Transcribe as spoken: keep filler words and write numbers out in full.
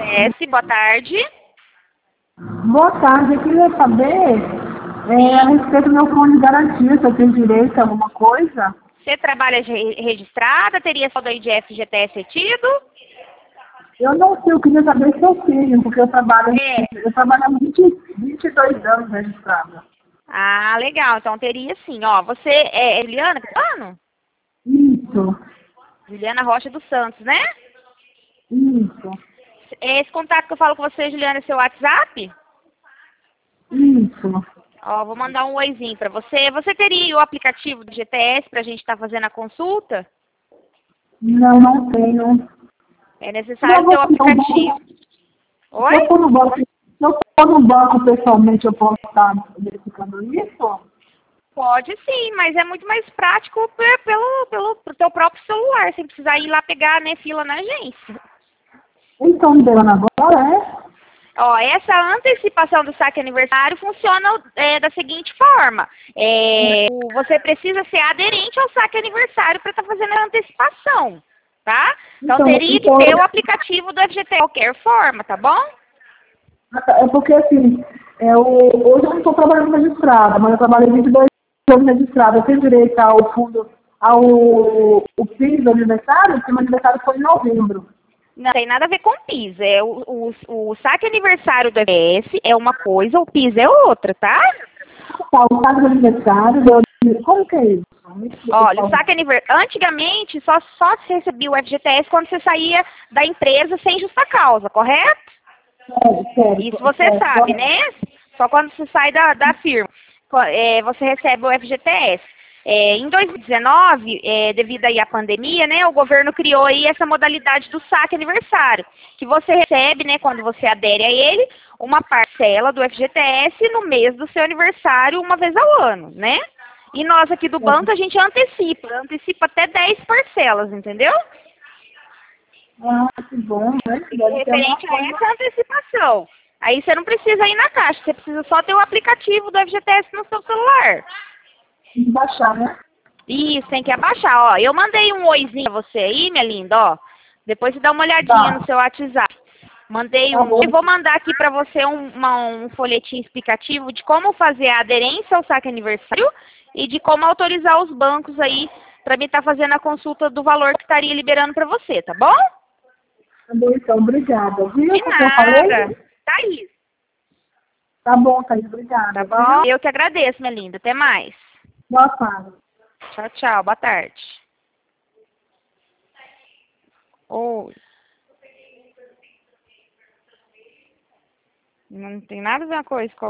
S, boa tarde. Boa tarde, eu queria saber é, a respeito do meu fundo de garantia, se eu tenho direito a alguma coisa. Você trabalha re- registrada? Teria saldo aí de F G T S retido? Eu não sei, eu queria saber se eu tenho, porque eu trabalho, É. eu trabalho há vinte, vinte e dois anos registrada. Ah, legal. Então teria sim. Ó, você é Juliana Capano? Isso, Juliana Rocha dos Santos, né? isso, Esse contato que eu falo com você, Juliana, é seu WhatsApp? isso. Ó, vou mandar um oizinho pra você. Você teria o aplicativo do G T S pra gente estar fazendo a consulta? Não, não tenho. É Não, necessário eu ter o vou, eu aplicativo. vou, se eu Oi? for no banco, se eu for no banco pessoalmente, eu posso estar verificando isso? Pode sim, mas é muito mais prático pe- pelo, pelo pro teu próprio celular, sem precisar ir lá pegar, né, fila na agência. Então, liberando agora, é? Ó, essa antecipação do saque aniversário funciona é, da seguinte forma. É, o- você precisa ser aderente ao saque aniversário para estar fazendo a antecipação, tá? Então Então, teria que então ter o aplicativo do F G T de qualquer forma, tá bom? é porque assim, eu, hoje eu não estou trabalhando registrada, mas eu trabalhei vinte e dois anos registrada. Eu tenho direito ao fundo, ao o PIS do aniversário, porque meu aniversário foi em novembro. Não tem nada a ver com o PIS. É, o, o, o saque aniversário do F G S é uma coisa, o PIS é outra, tá? Tá, o caso do aniversário, eu, como que é isso? Me explica, por Olha, o favor. saque aniversário, antigamente só, só se recebia o F G T S quando você saía da empresa sem justa causa, correto? Sério, sério, Isso você sério, sabe, correto. né? Só quando você sai da, da firma, co- é, você recebe o F G T S. É, em dois mil e dezenove, é, devido aí à pandemia, né, o governo criou aí essa modalidade do saque aniversário, que você recebe, né, quando você adere a ele, uma parcela do F G T S no mês do seu aniversário, uma vez ao ano, né? E nós aqui do banco, a gente antecipa, antecipa até dez parcelas, entendeu? Ah, que bom, né? E Deve ter alguma referente a coisa essa antecipação. Aí você não precisa ir na caixa, você precisa só ter o aplicativo do F G T S no seu celular. de baixar, né? Isso, tem que abaixar, ó. Eu mandei um oizinho pra você aí, minha linda, ó. Depois você dá uma olhadinha no Tá, seu WhatsApp. Mandei tá um bom. oi. Vou mandar aqui pra você um, uma- um folhetim explicativo de como fazer a aderência ao saque aniversário e de como autorizar os bancos aí pra mim estar fazendo a consulta do valor que estaria liberando pra você, tá bom? Tá bom, então, obrigada. Viu De o que eu falei? nada. Tá isso, Tá bom, Thaís, tá obrigada, bom? viu? Eu que agradeço, minha linda. Até mais. Boa tarde. Tchau, tchau. Boa tarde. Oi. Não tem nada a ver uma coisa com a